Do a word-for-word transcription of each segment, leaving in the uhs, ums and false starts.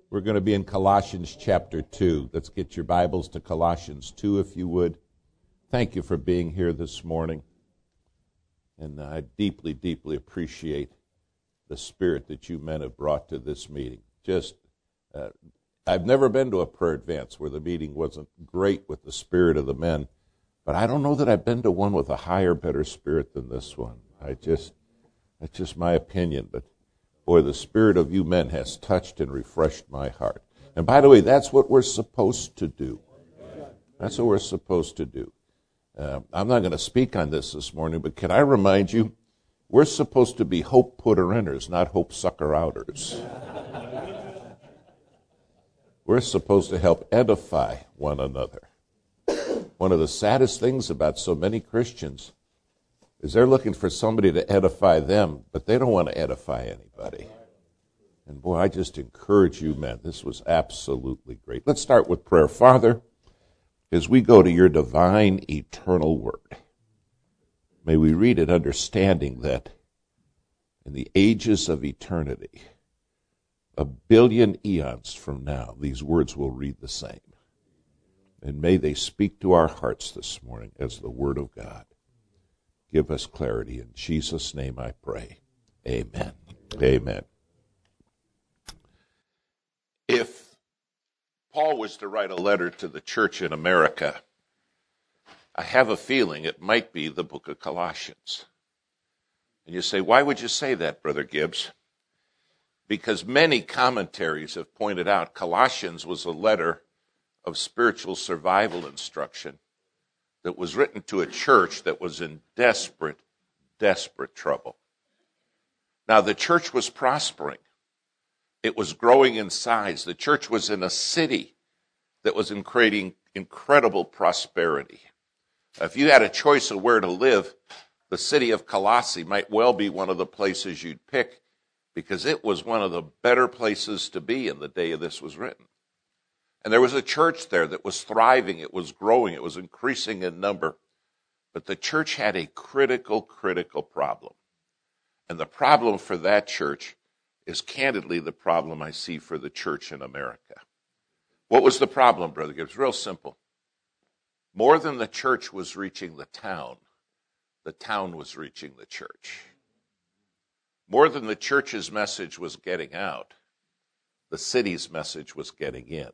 We're going to be in Colossians chapter two. Let's get your Bibles to Colossians two, if you would. Thank you for being here this morning. And I deeply, deeply appreciate the spirit that you men have brought to this meeting. Just, uh, I've never been to a prayer advance where the meeting wasn't great with the spirit of the men, but I don't know that I've been to one with a higher, better spirit than this one. I just, that's just my opinion, but boy, the spirit of you men has touched and refreshed my heart. And by the way, that's what we're supposed to do. That's what we're supposed to do. Uh, I'm not going to speak on this this morning, but can I remind you, we're supposed to be hope putter-inners, not hope sucker-outers. We're supposed to help edify one another. One of the saddest things about so many Christians is they're looking for somebody to edify them, but they don't want to edify anybody. And boy, I just encourage you, men. This was absolutely great. Let's start with prayer. Father, as we go to your divine, eternal word, may we read it understanding that in the ages of eternity, a billion eons from now, these words will read the same. And may they speak to our hearts this morning as the word of God. Give us clarity. In Jesus' name I pray. Amen. Amen. If Paul was to write a letter to the church in America, I have a feeling it might be the book of Colossians. And you say, why would you say that, Brother Gibbs? Because many commentaries have pointed out Colossians was a letter of spiritual survival instruction that was written to a church that was in desperate, desperate trouble. Now, the church was prospering. It was growing in size. The church was in a city that was in creating incredible prosperity. If you had a choice of where to live, the city of Colossae might well be one of the places you'd pick because it was one of the better places to be in the day this was written. And there was a church there that was thriving, it was growing, it was increasing in number. But the church had a critical, critical problem. And the problem for that church is candidly the problem I see for the church in America. What was the problem, Brother Gibbs? Real simple. More than the church was reaching the town, the town was reaching the church. More than the church's message was getting out, the city's message was getting in.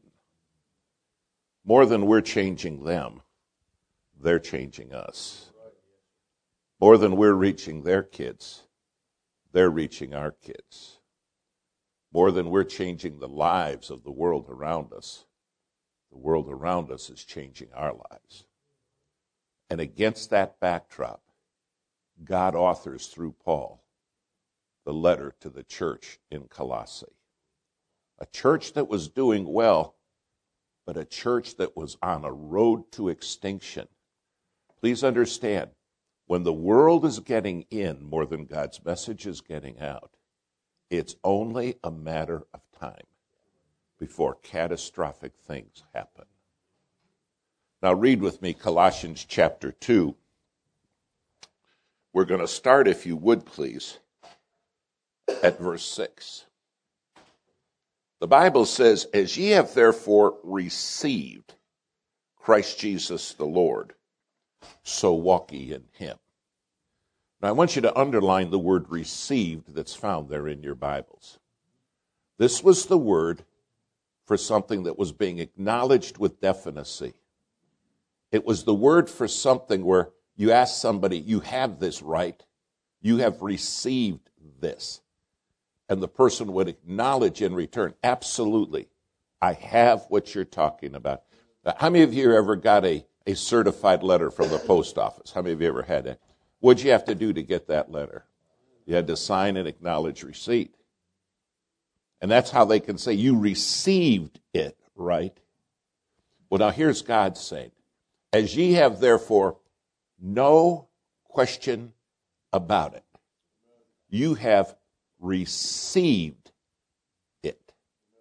More than we're changing them, they're changing us. More than we're reaching their kids, they're reaching our kids. More than we're changing the lives of the world around us, the world around us is changing our lives. And against that backdrop, God authors through Paul the letter to the church in Colossae. A church that was doing well, but a church that was on a road to extinction. Please understand, when the world is getting in more than God's message is getting out, it's only a matter of time before catastrophic things happen. Now read with me Colossians chapter two. We're going to start, if you would please, at verse six. The Bible says, as ye have therefore received Christ Jesus the Lord, so walk ye in him. Now I want you to underline the word received that's found there in your Bibles. This was the word for something that was being acknowledged with definicy. It was the word for something where you ask somebody, you have this right, you have received this. And the person would acknowledge in return, absolutely, I have what you're talking about. Now, how many of you ever got a, a certified letter from the post office? How many of you ever had it? What'd you have to do to get that letter? You had to sign and acknowledge receipt. And that's how they can say, you received it, right? Well, now here's God saying, as ye have therefore no question about it, you have received it.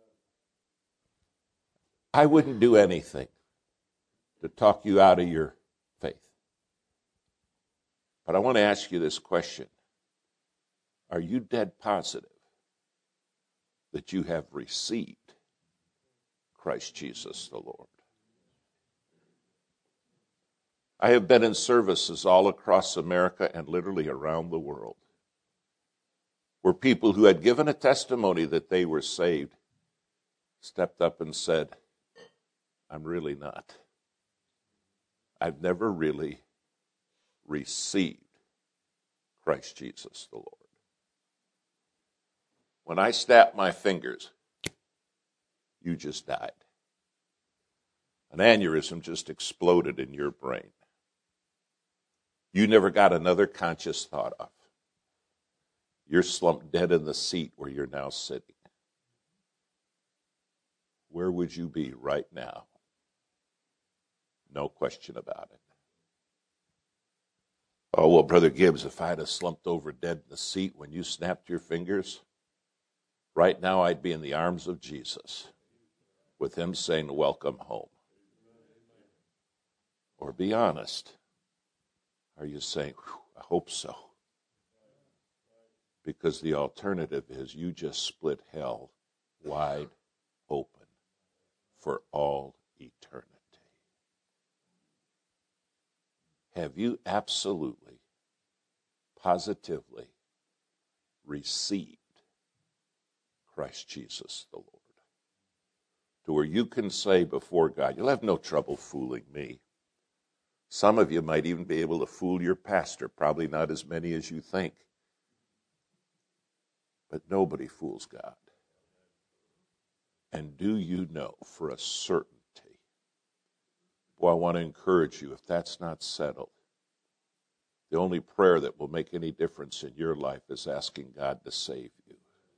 I wouldn't do anything to talk you out of your faith. But I want to ask you this question. Are you dead positive that you have received Christ Jesus the Lord. I have been in services all across America and literally around the world where people who had given a testimony that they were saved stepped up and said, I'm really not. I've never really received Christ Jesus the Lord. When I snapped my fingers, you just died. An aneurysm just exploded in your brain. You never got another conscious thought of. You're slumped dead in the seat where you're now sitting. Where would you be right now? No question about it. Oh, well, Brother Gibbs, if I'd have slumped over dead in the seat when you snapped your fingers, right now I'd be in the arms of Jesus with him saying, welcome home. Or be honest. Are you saying, I hope so? Because the alternative is you just split hell wide open for all eternity. Have you absolutely, positively received Christ Jesus the Lord? To where you can say before God, you'll have no trouble fooling me. Some of you might even be able to fool your pastor, probably not as many as you think. But nobody fools God. And do you know for a certainty? Well, I want to encourage you, if that's not settled, the only prayer that will make any difference in your life is asking God to save you.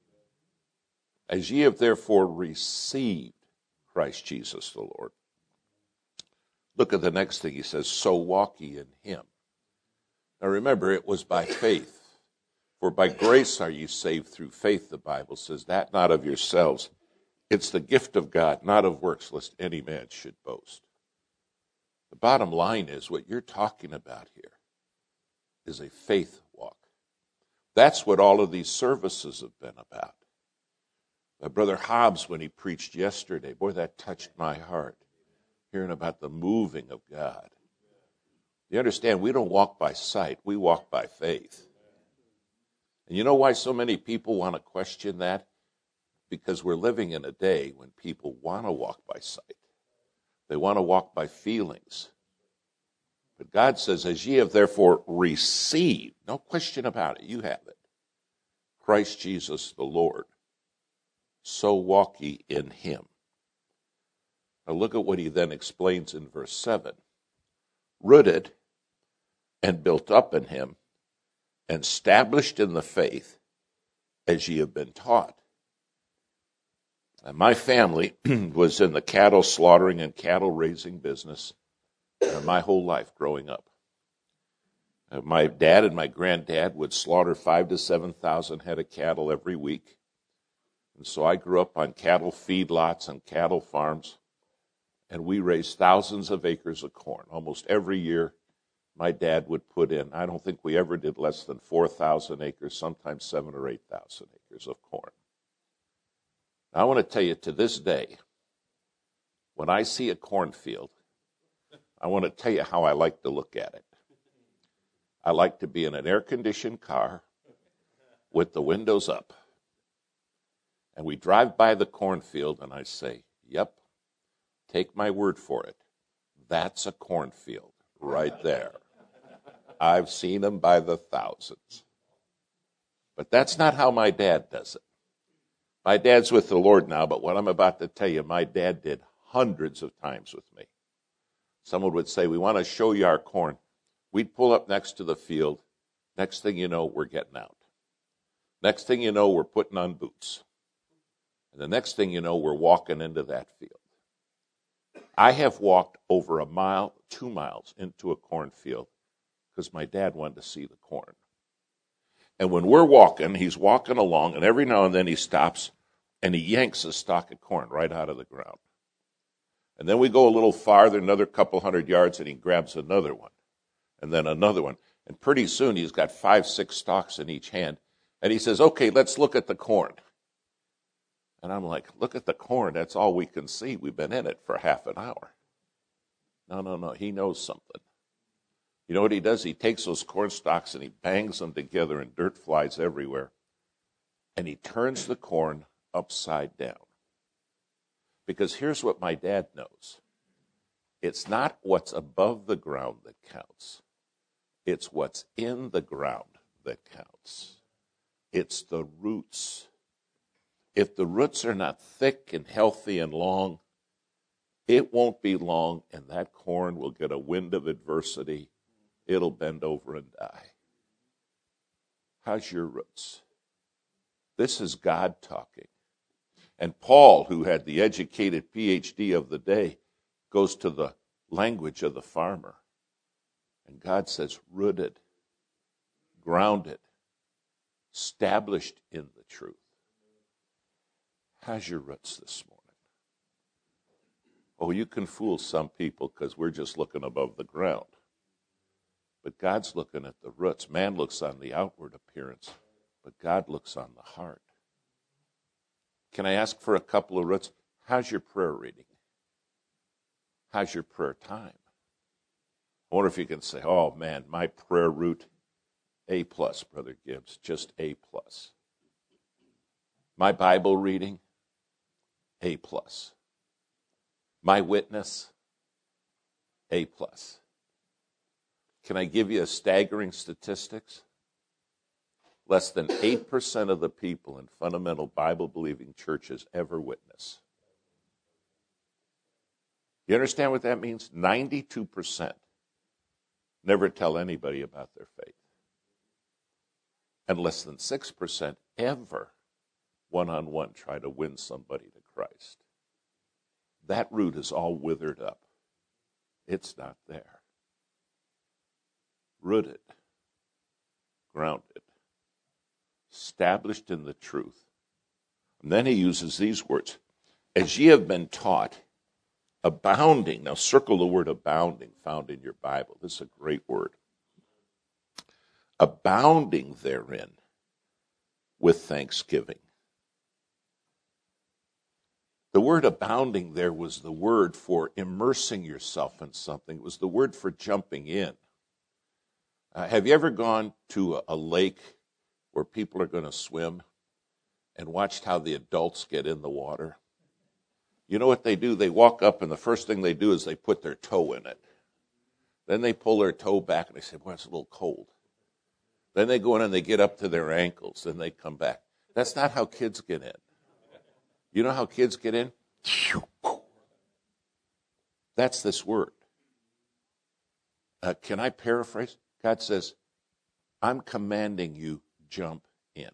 As ye have therefore received Christ Jesus the Lord. Look at the next thing he says, so walk ye in him. Now remember, it was by faith. For by grace are you saved through faith, the Bible says, that not of yourselves. It's the gift of God, not of works, lest any man should boast. The bottom line is what you're talking about here is a faith walk. That's what all of these services have been about. My brother Hobbs, when he preached yesterday, boy, that touched my heart, hearing about the moving of God. You understand, we don't walk by sight, we walk by faith. And you know why so many people want to question that? Because we're living in a day when people want to walk by sight. They want to walk by feelings. But God says, as ye have therefore received, no question about it, you have it, Christ Jesus the Lord, so walk ye in him. Now look at what he then explains in verse seven. Rooted and built up in him, and established in the faith as ye have been taught. And my family was in the cattle slaughtering and cattle raising business uh, my whole life growing up. Uh, my dad and my granddad would slaughter five to seven thousand head of cattle every week. And so I grew up on cattle feedlots and cattle farms, and we raised thousands of acres of corn. Almost every year, my dad would put in, I don't think we ever did less than four thousand acres, sometimes seven or eight thousand acres of corn. Now, I want to tell you, to this day, when I see a cornfield, I want to tell you how I like to look at it. I like to be in an air-conditioned car with the windows up. And we drive by the cornfield, and I say, yep, take my word for it. That's a cornfield right there. I've seen them by the thousands. But that's not how my dad does it. My dad's with the Lord now, but what I'm about to tell you, my dad did hundreds of times with me. Someone would say, we want to show you our corn. We'd pull up next to the field. Next thing you know, we're getting out. Next thing you know, we're putting on boots. And the next thing you know, we're walking into that field. I have walked over a mile, two miles into a cornfield because my dad wanted to see the corn. And when we're walking, he's walking along, and every now and then he stops, and he yanks a stalk of corn right out of the ground. And then we go a little farther, another couple hundred yards, and he grabs another one, and then another one. And pretty soon he's got five, six stalks in each hand. And he says, okay, let's look at the corn. And I'm like, look at the corn. That's all we can see. We've been in it for half an hour. No, no, no. He knows something. You know what he does? He takes those corn stalks and he bangs them together and dirt flies everywhere. And he turns the corn upside down. Because here's what my dad knows. It's not what's above the ground that counts. It's what's in the ground that counts. It's the roots. If the roots are not thick and healthy and long, it won't be long, and that corn will get a wind of adversity. It'll bend over and die. How's your roots? This is God talking. And Paul, who had the educated P H D of the day, goes to the language of the farmer. And God says, rooted, grounded, established in the truth. How's your roots this morning? Oh, you can fool some people because we're just looking above the ground. But God's looking at the roots. Man looks on the outward appearance, but God looks on the heart. Can I ask for a couple of roots? How's your prayer reading? How's your prayer time? I wonder if you can say, oh man, my prayer root, A plus, Brother Gibbs, just A plus. My Bible reading, A plus. My witness, A plus. Can I give you a staggering statistics? Less than eight percent of the people in fundamental Bible-believing churches ever witness. You understand what that means? ninety-two percent never tell anybody about their faith. And less than six percent ever one-on-one try to win somebody to Christ. That root is all withered up. It's not there. Rooted, grounded, established in the truth. And then he uses these words. As ye have been taught, abounding. Now circle the word abounding found in your Bible. This is a great word. Abounding therein with thanksgiving. The word abounding there was the word for immersing yourself in something. It was the word for jumping in. Uh, have you ever gone to a, a lake where people are going to swim and watched how the adults get in the water? You know what they do? They walk up, and the first thing they do is they put their toe in it. Then they pull their toe back, and they say, boy, it's a little cold. Then they go in and they get up to their ankles, and they come back. That's not how kids get in. You know how kids get in? That's this word. Uh, can I paraphrase? God says, I'm commanding you, jump in.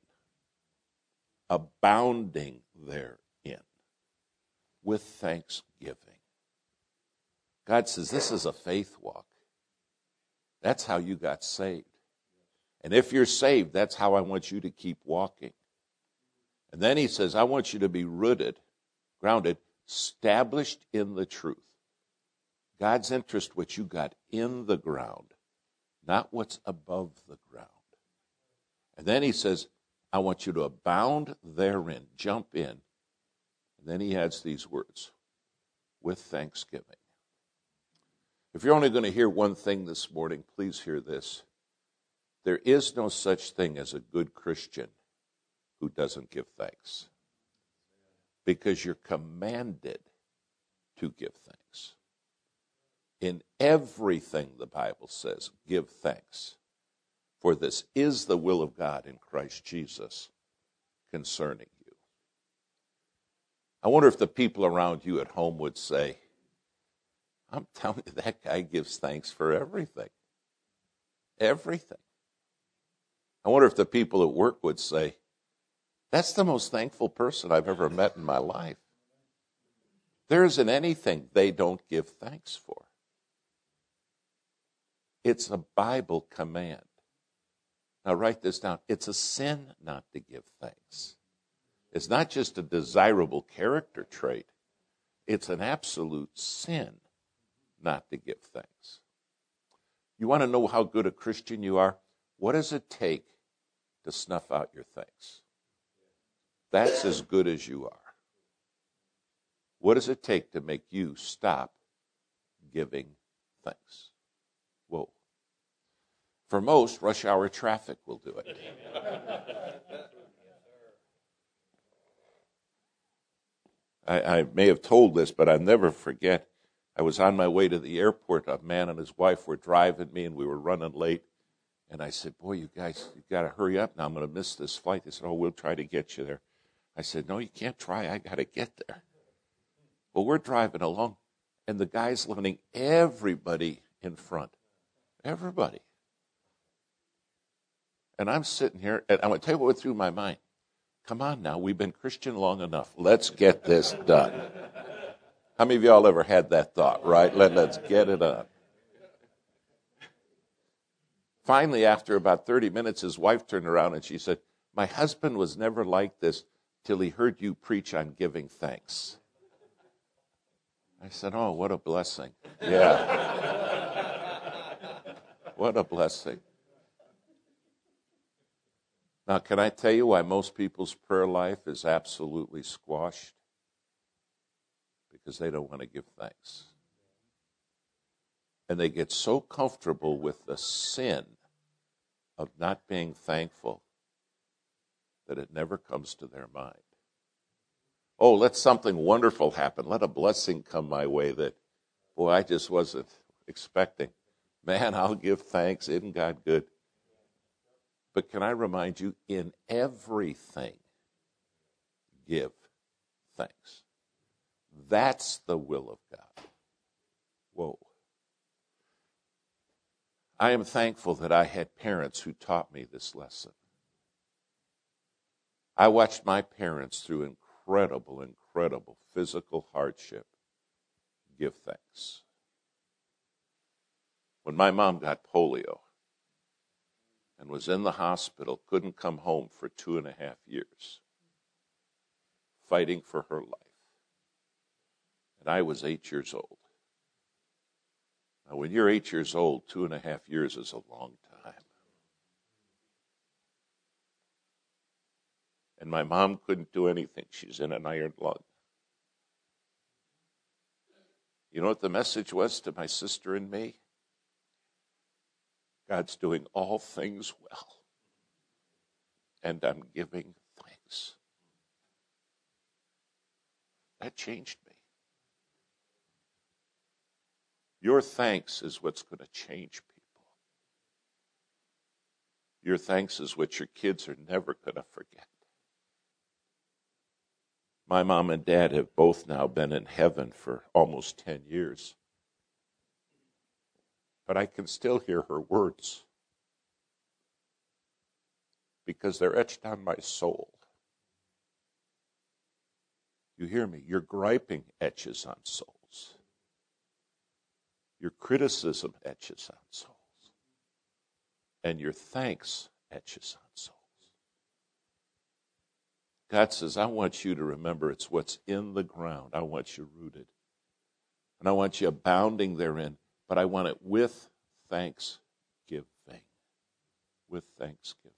Abounding therein with thanksgiving. God says, this is a faith walk. That's how you got saved. And if you're saved, that's how I want you to keep walking. And then he says, I want you to be rooted, grounded, established in the truth. God's interest, what you got in the ground, not what's above the ground. And then he says, I want you to abound therein, jump in. And then he adds these words, with thanksgiving. If you're only going to hear one thing this morning, please hear this. There is no such thing as a good Christian who doesn't give thanks. Because you're commanded to give thanks. In everything, the Bible says, give thanks. For this is the will of God in Christ Jesus concerning you. I wonder if the people around you at home would say, I'm telling you, that guy gives thanks for everything. Everything. I wonder if the people at work would say, that's the most thankful person I've ever met in my life. There isn't anything they don't give thanks for. It's a Bible command. Now write this down. It's a sin not to give thanks. It's not just a desirable character trait. It's an absolute sin not to give thanks. You want to know how good a Christian you are? What does it take to snuff out your thanks? That's as good as you are. What does it take to make you stop giving thanks? Whoa. For most, rush hour traffic will do it. I, I may have told this, but I'll never forget. I was on my way to the airport. A man and his wife were driving me, and we were running late. And I said, boy, you guys, you got to hurry up now. I'm going to miss this flight. They said, oh, we'll try to get you there. I said, no, you can't try. I got to get there. Well, we're driving along, and the guy's letting everybody in front. Everybody. And I'm sitting here, and I'm going to tell you what went through my mind. Come on now, we've been Christian long enough. Let's get this done. How many of y'all ever had that thought, right? Let, let's get it on. Finally, after about thirty minutes, his wife turned around and she said, my husband was never like this till he heard you preach on giving thanks. I said, oh, what a blessing. Yeah. What a blessing. Now, can I tell you why most people's prayer life is absolutely squashed? Because they don't want to give thanks. And they get so comfortable with the sin of not being thankful that it never comes to their mind. Oh, let something wonderful happen. Let a blessing come my way that, boy, I just wasn't expecting. Man, I'll give thanks. Isn't God good? But can I remind you, in everything, give thanks. That's the will of God. Whoa. I am thankful that I had parents who taught me this lesson. I watched my parents through incredible, incredible physical hardship give thanks. When my mom got polio and was in the hospital, couldn't come home for two and a half years, fighting for her life. And I was eight years old. Now, when you're eight years old, two and a half years is a long time. And my mom couldn't do anything. She's in an iron lung. You know what the message was to my sister and me? God's doing all things well. And I'm giving thanks. That changed me. Your thanks is what's going to change people. Your thanks is what your kids are never going to forget. My mom and dad have both now been in heaven for almost ten years. But I can still hear her words because they're etched on my soul. You hear me? Your griping etches on souls. Your criticism etches on souls. And your thanks etches on souls. God says, I want you to remember it's what's in the ground. I want you rooted. And I want you abounding therein. But I want it with thanksgiving. With thanksgiving.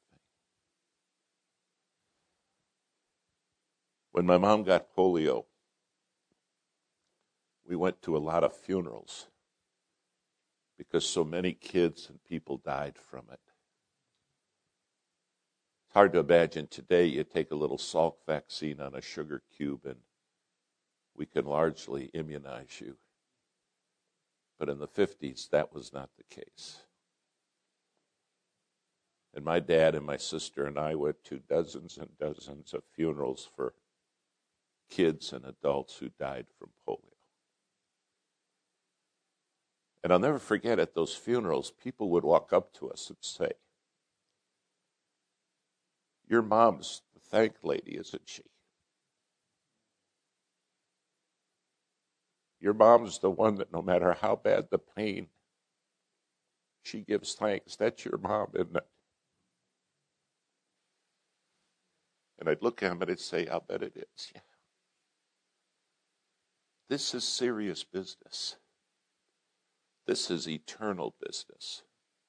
When my mom got polio, we went to a lot of funerals because so many kids and people died from it. It's hard to imagine today you take a little Salk vaccine on a sugar cube and we can largely immunize you. But in the fifties, that was not the case. And my dad and my sister and I went to dozens and dozens of funerals for kids and adults who died from polio. And I'll never forget at those funerals, people would walk up to us and say, your mom's the thank lady, isn't she? Your mom's the one that no matter how bad the pain, she gives thanks. That's your mom, isn't it? And I'd look at him and I'd say, I'll bet it is. Yeah. This is serious business. This is eternal business.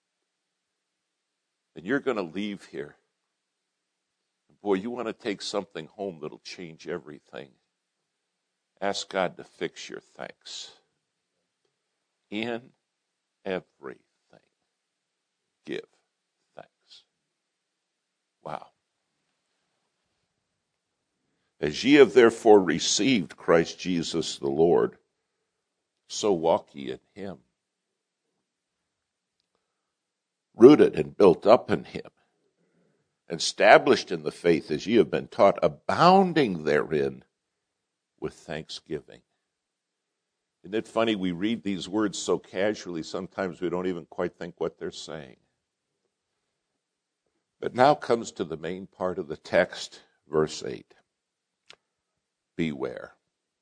And you're going to leave here. Boy, you want to take something home that'll change everything. Ask God to fix your thanks. In everything, give thanks. Wow. As ye have therefore received Christ Jesus the Lord, so walk ye in him, rooted and built up in him, established in the faith as ye have been taught, abounding therein with thanksgiving. Isn't it funny, we read these words so casually, sometimes we don't even quite think what they're saying. But now comes to the main part of the text, verse eight. Beware.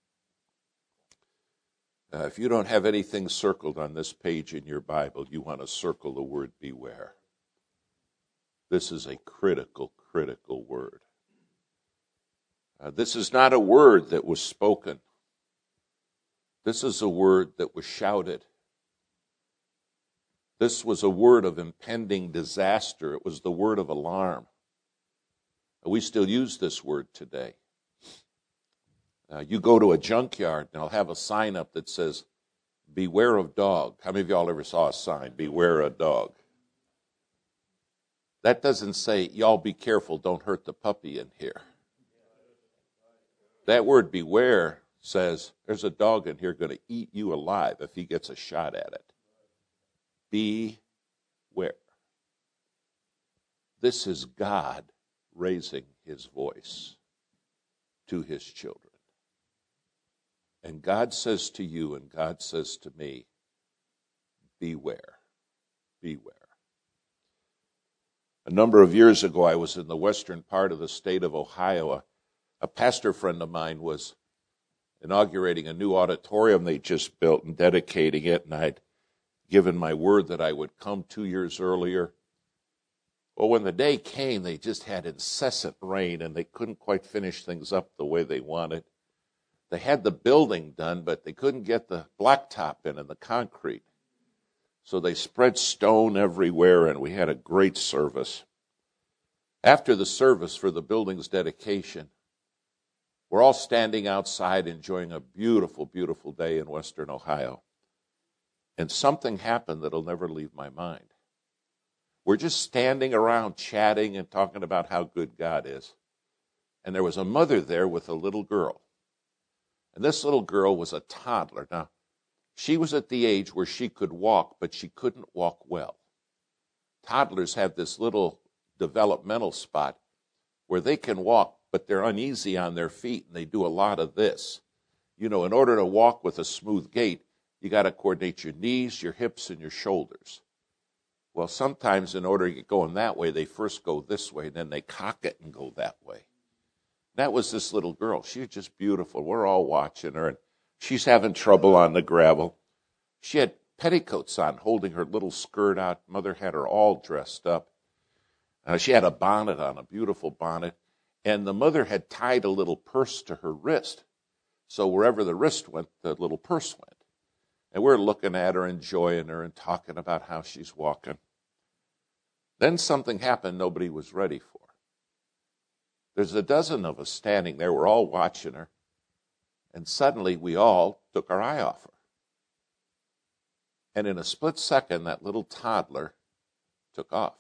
Uh, if you don't have anything circled on this page in your Bible, you want to circle the word beware. This is a critical, critical word. Uh, this is not a word that was spoken. This is a word that was shouted. This was a word of impending disaster. It was the word of alarm. We still use this word today. Uh, you go to a junkyard and they'll have a sign up that says, beware of dog. How many of y'all ever saw a sign, beware a dog? That doesn't say, y'all be careful, don't hurt the puppy in here. That word beware says, there's a dog in here going to eat you alive if he gets a shot at it. Beware. This is God raising his voice to his children. And God says to you and God says to me, beware, beware. A number of years ago, I was in the western part of the state of Ohio. A, a pastor friend of mine was inaugurating a new auditorium they just built and dedicating it, and I'd given my word that I would come two years earlier. Well, when the day came, they just had incessant rain, and they couldn't quite finish things up the way they wanted. They had the building done, but they couldn't get the blacktop in and the concrete. So they spread stone everywhere, and we had a great service. After the service for the building's dedication, we're all standing outside enjoying a beautiful, beautiful day in western Ohio. And something happened that'll never leave my mind. We're just standing around chatting and talking about how good God is. And there was a mother there with a little girl. And this little girl was a toddler. Now, she was at the age where she could walk, but she couldn't walk well. Toddlers have this little developmental spot where they can walk, but they're uneasy on their feet, and they do a lot of this. You know, in order to walk with a smooth gait, you got to coordinate your knees, your hips, and your shoulders. Well, sometimes in order to get going that way, they first go this way, and then they cock it and go that way. That was this little girl. She was just beautiful. We're all watching her, and she's having trouble on the gravel. She had petticoats on, holding her little skirt out. Mother had her all dressed up. Uh, she had a bonnet on, a beautiful bonnet, and the mother had tied a little purse to her wrist. So wherever the wrist went, the little purse went. And we're looking at her, enjoying her, and talking about how she's walking. Then something happened nobody was ready for. There's a dozen of us standing there. We're all watching her. And suddenly we all took our eye off her. And in a split second, that little toddler took off.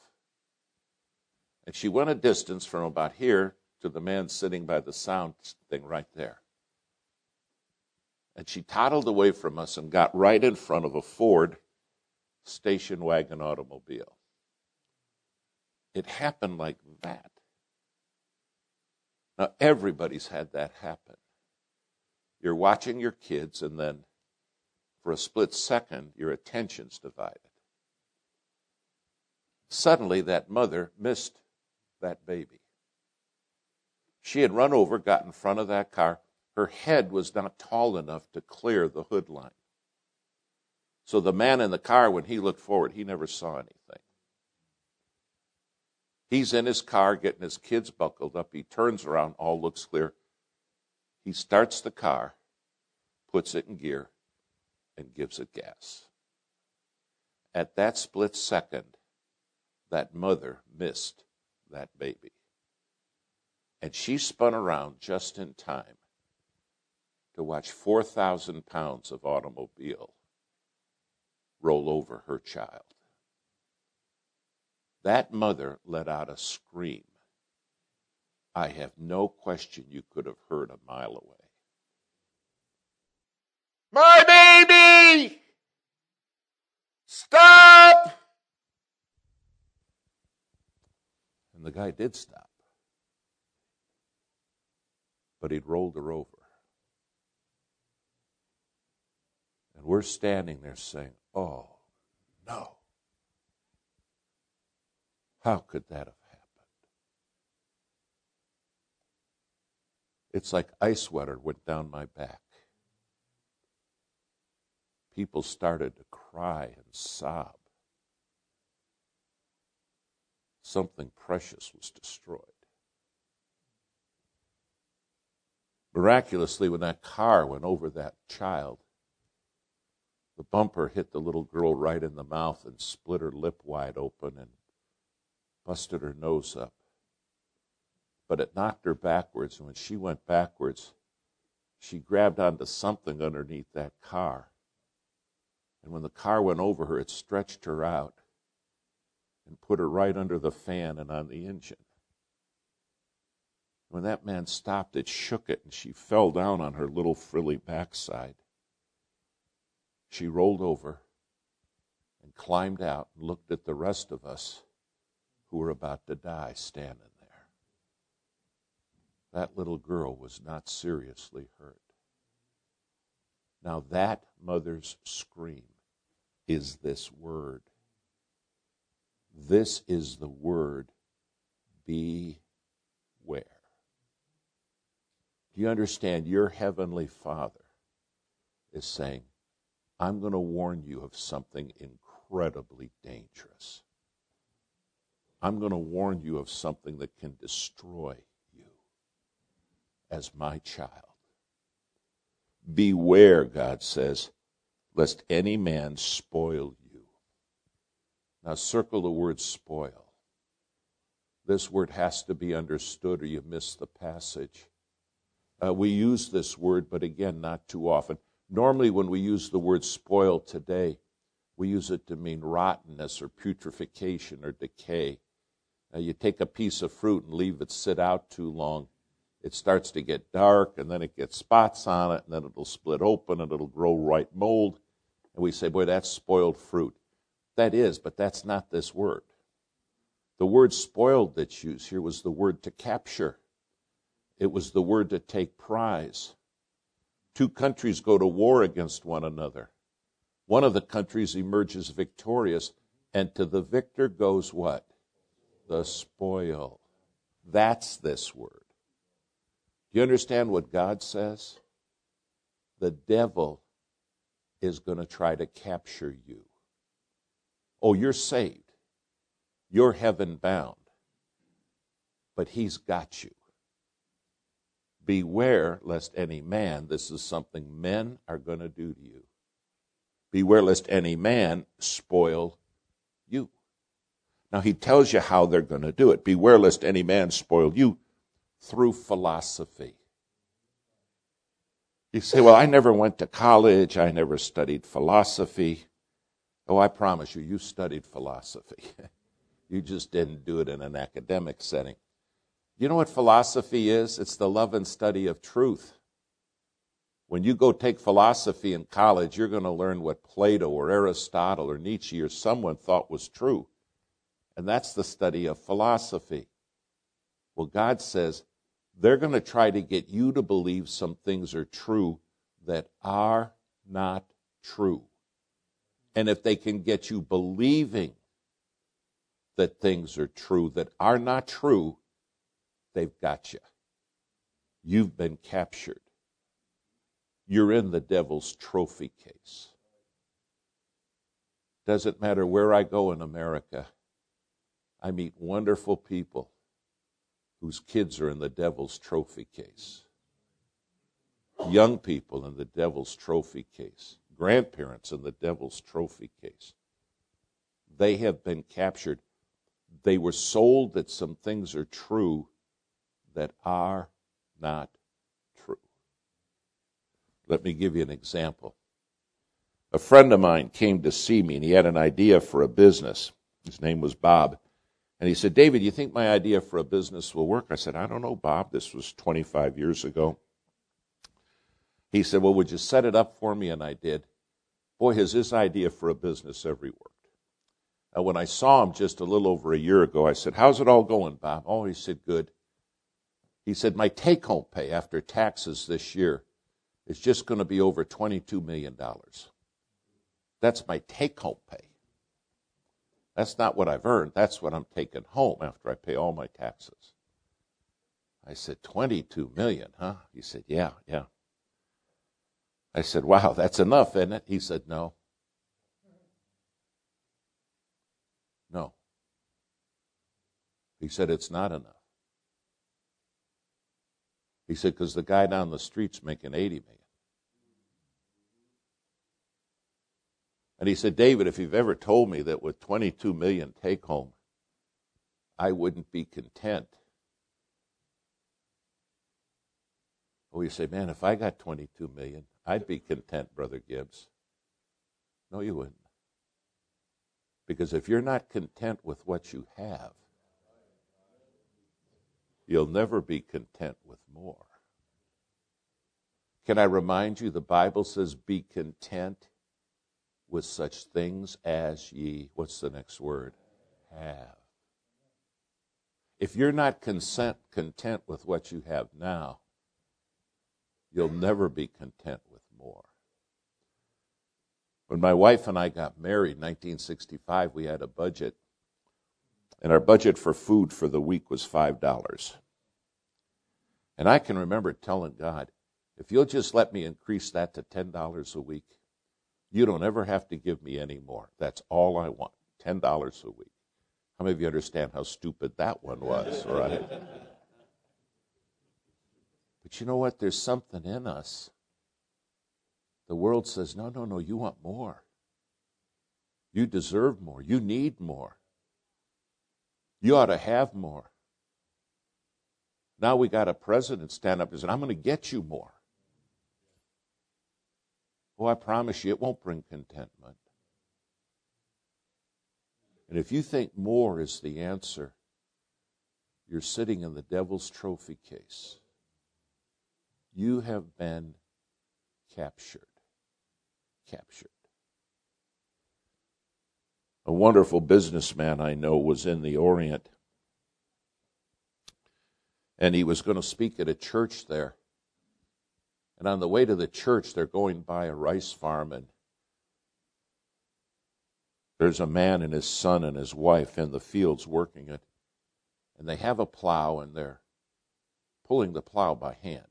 And she went a distance from about here to the man sitting by the sound thing right there. And she toddled away from us and got right in front of a Ford station wagon automobile. It happened like that. Now, everybody's had that happen. You're watching your kids, and then for a split second, your attention's divided. Suddenly, that mother missed that baby. She had run over, got in front of that car. Her head was not tall enough to clear the hood line. So the man in the car, when he looked forward, he never saw anything. He's in his car getting his kids buckled up. He turns around, all looks clear. He starts the car, puts it in gear, and gives it gas. At that split second, that mother missed that baby. And she spun around just in time to watch four thousand pounds of automobile roll over her child. That mother let out a scream I have no question you could have heard a mile away. My baby! Stop! And the guy did stop. But he'd rolled her over. And we're standing there saying, oh, no. How could that have happened? It's like ice water went down my back. People started to cry and sob. Something precious was destroyed. Miraculously, when that car went over that child, the bumper hit the little girl right in the mouth and split her lip wide open and busted her nose up. But it knocked her backwards, and when she went backwards, she grabbed onto something underneath that car. And when the car went over her, it stretched her out and put her right under the fan and on the engine. When that man stopped, it shook it, and she fell down on her little frilly backside. She rolled over and climbed out and looked at the rest of us who were about to die standing there. That little girl was not seriously hurt. Now that mother's scream is this word. This is the word, beware. Do you understand? Your heavenly Father is saying, I'm going to warn you of something incredibly dangerous. I'm going to warn you of something that can destroy you as my child. Beware, God says, lest any man spoil you. Now circle the word spoil. This word has to be understood or you miss the passage. Uh, we use this word, but again, not too often. Normally when we use the word spoil today, we use it to mean rottenness or putrefaction or decay. Uh, you take a piece of fruit and leave it sit out too long. It starts to get dark, and then it gets spots on it, and then it'll split open, and it'll grow white mold. And we say, boy, that's spoiled fruit. That is, but that's not this word. The word spoiled that's used here was the word to capture. It was the word to take prize. Two countries go to war against one another. One of the countries emerges victorious, and to the victor goes what? The spoil. That's this word. Do you understand what God says? The devil is going to try to capture you. Oh, you're saved. You're heaven bound. But he's got you. Beware lest any man, this is something men are going to do to you. Beware lest any man spoil you. Now he tells you how they're going to do it. Beware lest any man spoil you through philosophy. You say, well, I never went to college. I never studied philosophy. Oh, I promise you, you studied philosophy. You just didn't do it in an academic setting. You know what philosophy is? It's the love and study of truth. When you go take philosophy in college, you're going to learn what Plato or Aristotle or Nietzsche or someone thought was true. And that's the study of philosophy. Well, God says they're going to try to get you to believe some things are true that are not true. And if they can get you believing that things are true that are not true, they've got you. You've been captured. You're in the devil's trophy case. Doesn't matter where I go in America, I meet wonderful people whose kids are in the devil's trophy case. Young people in the devil's trophy case. Grandparents in the devil's trophy case. They have been captured. They were sold that some things are true that are not true. Let me give you an example. A friend of mine came to see me, and he had an idea for a business. His name was Bob. And he said, David, you think my idea for a business will work? I said, I don't know, Bob. This was twenty-five years ago. He said, well, would you set it up for me? And I did. Boy, has his idea for a business ever worked. And when I saw him just a little over a year ago, I said, how's it all going, Bob? Oh, he said, good. He said, my take-home pay after taxes this year is just going to be over twenty-two million dollars. That's my take-home pay. That's not what I've earned. That's what I'm taking home after I pay all my taxes. I said, twenty-two million dollars, huh? He said, yeah, yeah. I said, wow, that's enough, isn't it? He said, no. No. He said, it's not enough. He said, because the guy down the street's making eighty million dollars. And he said, David, if you've ever told me that with twenty-two million dollars take home, I wouldn't be content. Oh, you say, man, if I got twenty-two million dollars, I'd be content, Brother Gibbs. No, you wouldn't. Because if you're not content with what you have, you'll never be content with more. Can I remind you, the Bible says, be content with such things as ye, what's the next word? Have. If you're not consent, content with what you have now, you'll never be content with more. When my wife and I got married in nineteen sixty-five, we had a budget, and our budget for food for the week was five dollars. And I can remember telling God, if you'll just let me increase that to ten dollars a week, you don't ever have to give me any more. That's all I want, ten dollars a week. How many of you understand how stupid that one was, right? But you know what? There's something in us. The world says, no, no, no, you want more. You deserve more. You need more. You ought to have more. Now we got a president stand up and say, I'm going to get you more. Oh, I promise you, it won't bring contentment. And if you think more is the answer, you're sitting in the devil's trophy case. You have been captured. Captured. A wonderful businessman I know was in the Orient, and he was going to speak at a church there. And on the way to the church, they're going by a rice farm, and there's a man and his son and his wife in the fields working it. And they have a plow, and they're pulling the plow by hand.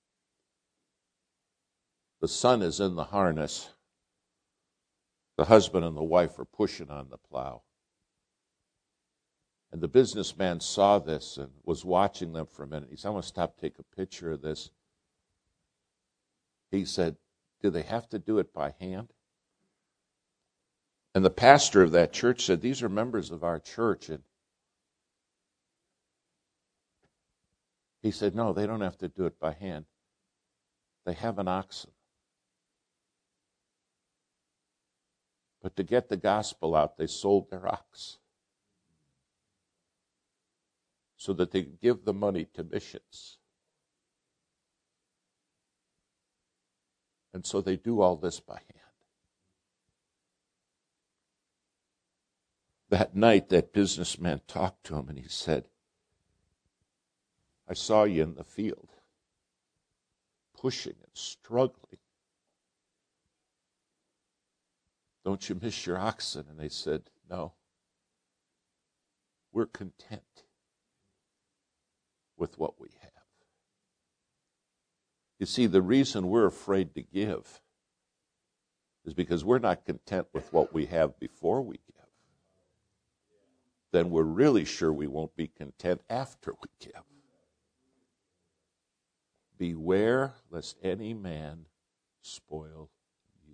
The son is in the harness. The husband and the wife are pushing on the plow. And the businessman saw this and was watching them for a minute. He said, I want to stop, take a picture of this. He said, do they have to do it by hand? And the pastor of that church said, these are members of our church. And he said, no, they don't have to do it by hand. They have an oxen. But to get the gospel out, they sold their ox so that they could give the money to missions. And so they do all this by hand. That night, that businessman talked to him, and he said, I saw you in the field, pushing and struggling. Don't you miss your oxen? And they said, no. We're content with what we have. You see, the reason we're afraid to give is because we're not content with what we have before we give. Then we're really sure we won't be content after we give. Beware lest any man spoil you.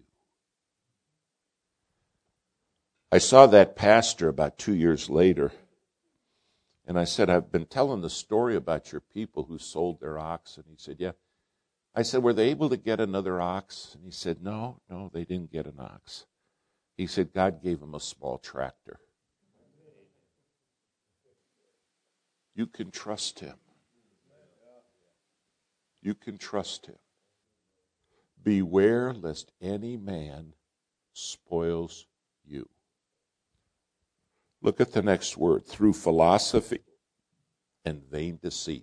I saw that pastor about two years later, and I said, I've been telling the story about your people who sold their oxen. He said, yeah. I said, were they able to get another ox? And he said, no, no, they didn't get an ox. He said, God gave them a small tractor. You can trust him. You can trust him. Beware lest any man spoils you. Look at the next word, through philosophy and vain deceit.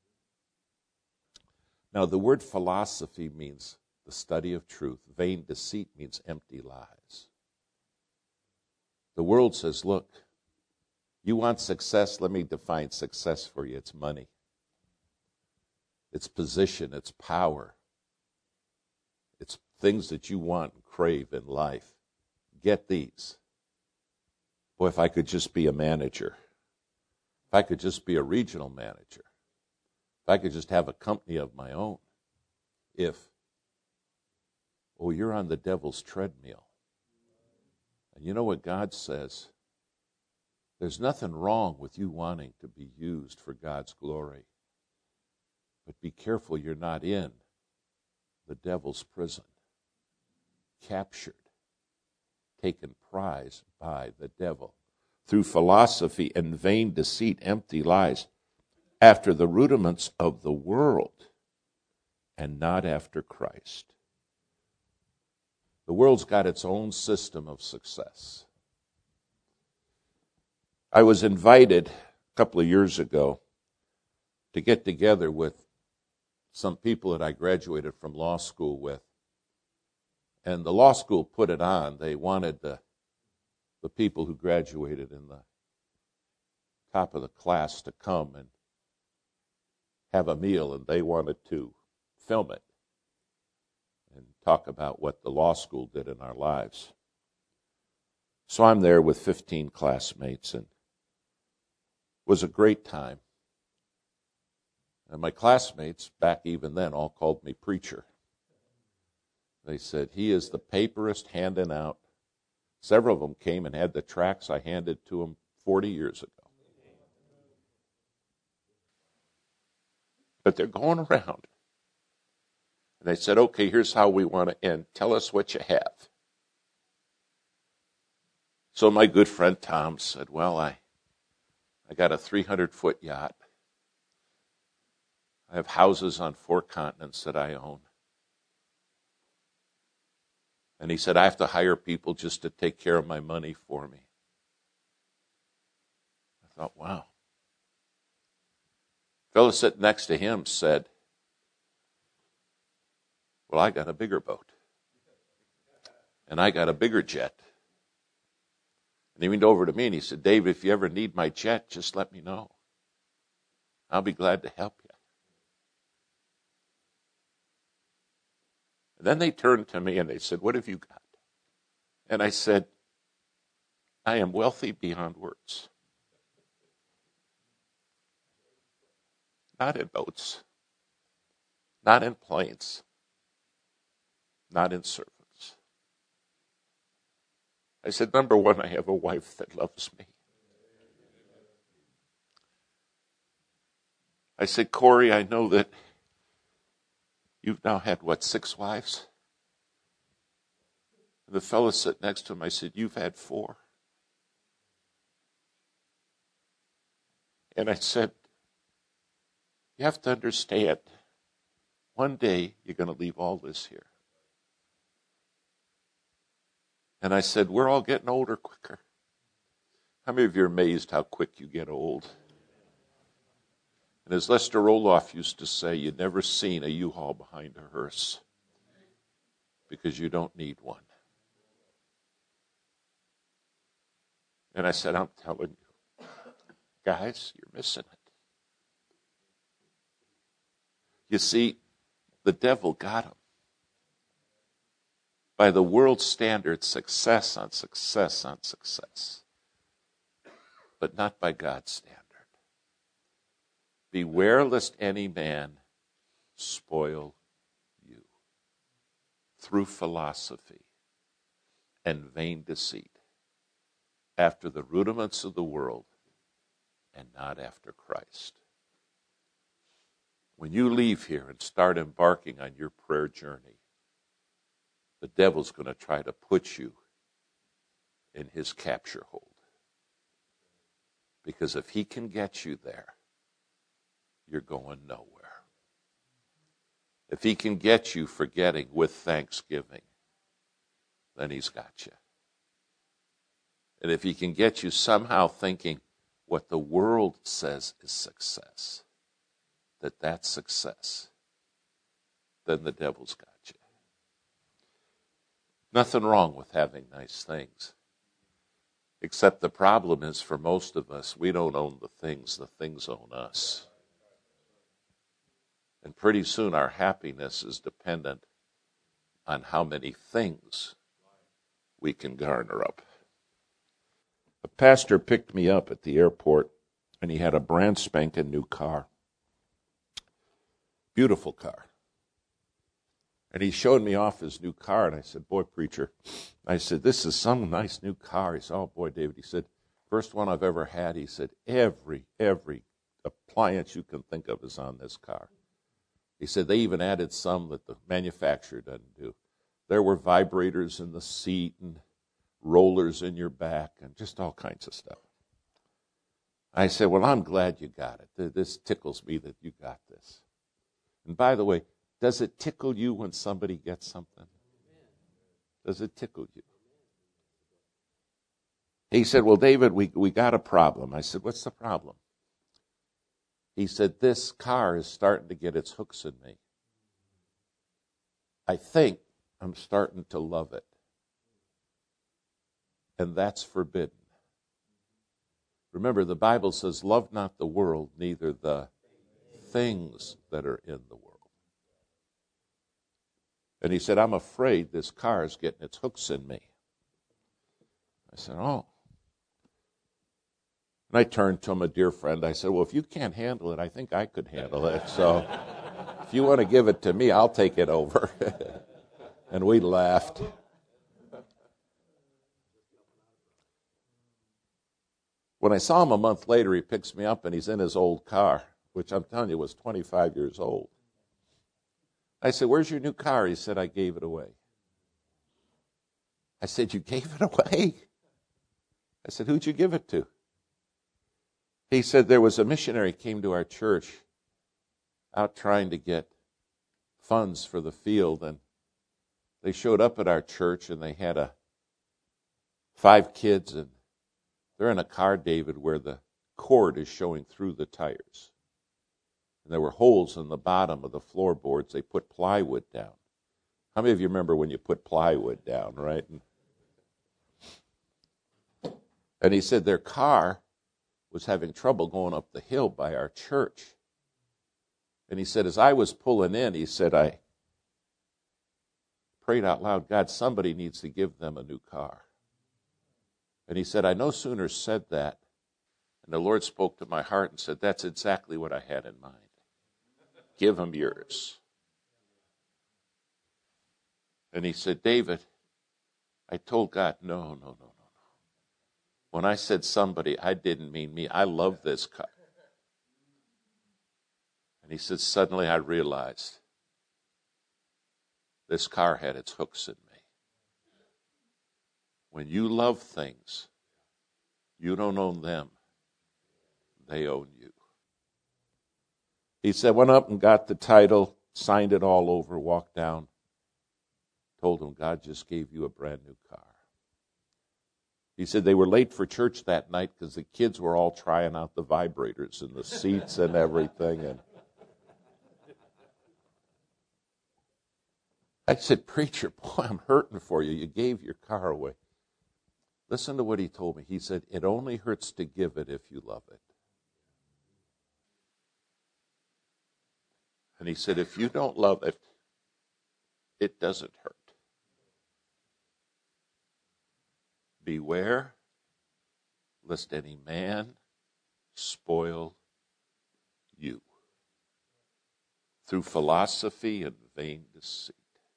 Now, the word philosophy means the study of truth. Vain deceit means empty lies. The world says, look, you want success? Let me define success for you. It's money. It's position. It's power. It's things that you want and crave in life. Get these. Boy, if I could just be a manager. If I could just be a regional manager. If I could just have a company of my own. If, oh, you're on the devil's treadmill. And you know what God says? There's nothing wrong with you wanting to be used for God's glory. But be careful you're not in the devil's prison, captured, taken prize by the devil, through philosophy and vain deceit, empty lies, after the rudiments of the world, and not after Christ. The world's got its own system of success. I was invited a couple of years ago to get together with some people that I graduated from law school with. And the law school put it on. They wanted the, the people who graduated in the top of the class to come and have a meal, and they wanted to film it and talk about what the law school did in our lives. So I'm there with fifteen classmates, and it was a great time. And my classmates, back even then, all called me preacher. They said, he is the paperist handing out. Several of them came and had the tracts I handed to them forty years ago. But they're going around. And they said, okay, here's how we want to end. Tell us what you have. So my good friend Tom said, well, I, I got a three hundred foot yacht. I have houses on four continents that I own. And he said, I have to hire people just to take care of my money for me. I thought, wow. The fellow sitting next to him said, well, I got a bigger boat. And I got a bigger jet. And he leaned over to me and he said, Dave, if you ever need my jet, just let me know. I'll be glad to help you. And then they turned to me and they said, what have you got? And I said, I am wealthy beyond words. Not in boats, not in planes, not in servants. I said, number one, I have a wife that loves me. I said, Corey, I know that you've now had, what, six wives? And the fellow sitting next to him, I said, you've had four. And I said, you have to understand, one day you're going to leave all this here. And I said, we're all getting older quicker. How many of you are amazed how quick you get old? And as Lester Roloff used to say, you've never seen a U-Haul behind a hearse because you don't need one. And I said, I'm telling you, guys, you're missing it. You see, the devil got him. By the world's standards, success on success on success. But not by God's standard. Beware lest any man spoil you through philosophy and vain deceit, after the rudiments of the world and not after Christ. When you leave here and start embarking on your prayer journey, the devil's going to try to put you in his capture hold. Because if he can get you there, you're going nowhere. If he can get you forgetting with thanksgiving, then he's got you. And if he can get you somehow thinking what the world says is success, that that's success, then the devil's got you. Nothing wrong with having nice things. Except the problem is, for most of us, we don't own the things, the things own us. And pretty soon our happiness is dependent on how many things we can garner up. A pastor picked me up at the airport, and he had a brand spanking new car. Beautiful car. And he showed me off his new car, and I said, boy, preacher, I said, this is some nice new car. He said, oh, boy, David, he said, first one I've ever had. He said, every, every appliance you can think of is on this car. He said, they even added some that the manufacturer doesn't do. There were vibrators in the seat and rollers in your back and just all kinds of stuff. I said, well, I'm glad you got it. This tickles me that you got this. And by the way, does it tickle you when somebody gets something? Does it tickle you? He said, well, David, we, we got a problem. I said, what's the problem? He said, this car is starting to get its hooks in me. I think I'm starting to love it. And that's forbidden. Remember, the Bible says, love not the world, neither the things that are in the world. And he said, I'm afraid this car is getting its hooks in me. I said, oh. And I turned to him, a dear friend. I said, well, if you can't handle it, I think I could handle it. So if you want to give it to me, I'll take it over. And we laughed. When I saw him a month later, he picks me up and he's in his old car, which I'm telling you was twenty-five years old. I said, where's your new car? He said, I gave it away. I said, you gave it away? I said, who'd you give it to? He said, there was a missionary came to our church out trying to get funds for the field, and they showed up at our church, and they had a five kids, and they're in a car, David, where the cord is showing through the tires. And there were holes in the bottom of the floorboards. They put plywood down. How many of you remember when you put plywood down, right? And, and he said their car was having trouble going up the hill by our church. And he said, as I was pulling in, he said, I prayed out loud, God, somebody needs to give them a new car. And he said, I no sooner said that, and the Lord spoke to my heart and said, that's exactly what I had in mind. Give them yours. And he said, David, I told God, no, no, no, no, no. When I said somebody, I didn't mean me. I love this car. And he said, suddenly I realized this car had its hooks in me. When you love things, you don't own them. They own you. He said, went up and got the title, signed it all over, walked down, told him God just gave you a brand new car. He said they were late for church that night because the kids were all trying out the vibrators and the seats and everything. And I said, preacher, boy, I'm hurting for you. You gave your car away. Listen to what he told me. He said, it only hurts to give it if you love it. And he said, if you don't love it, it doesn't hurt. Beware lest any man spoil you through philosophy and vain deceit.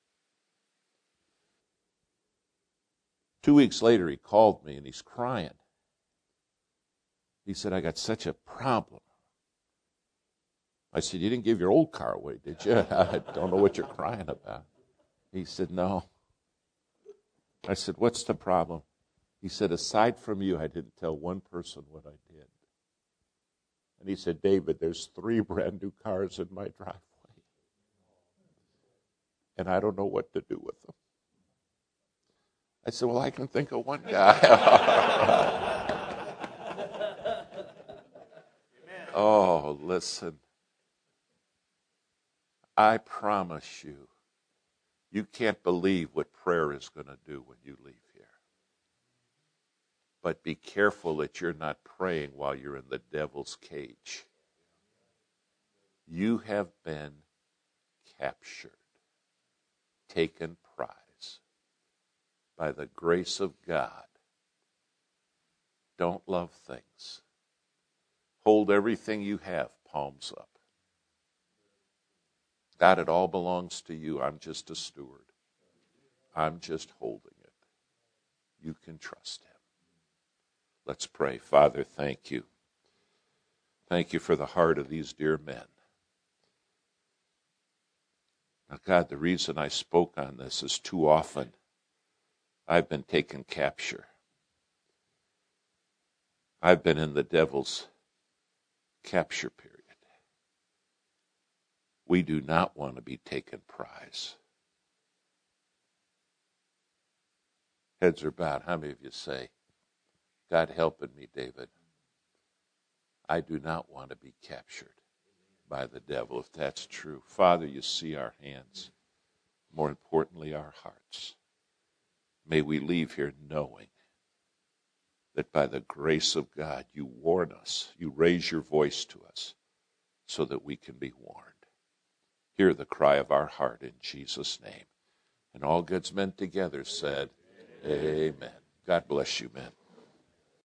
Two weeks later, he called me and he's crying. He said, I got such a problem. I said, you didn't give your old car away, did you? I don't know what you're crying about. He said, no. I said, what's the problem? He said, aside from you, I didn't tell one person what I did. And he said, David, there's three brand new cars in my driveway. And I don't know what to do with them. I said, well, I can think of one guy. Oh, listen. I promise you, you can't believe what prayer is going to do when you leave here. But be careful that you're not praying while you're in the devil's cage. You have been captured, taken prize by the grace of God. Don't love things. Hold everything you have, palms up. God, it all belongs to you. I'm just a steward. I'm just holding it. You can trust him. Let's pray. Father, thank you. Thank you for the heart of these dear men. Now, God, the reason I spoke on this is too often I've been taken capture. I've been in the devil's capture period. We do not want to be taken prize. Heads are bowed. How many of you say, God helping me, David? I do not want to be captured by the devil, if that's true. Father, you see our hands. More importantly, our hearts. May we leave here knowing that by the grace of God, you warn us, you raise your voice to us so that we can be warned. Hear the cry of our heart in Jesus' name. And all God's men together said, Amen. God bless you, men.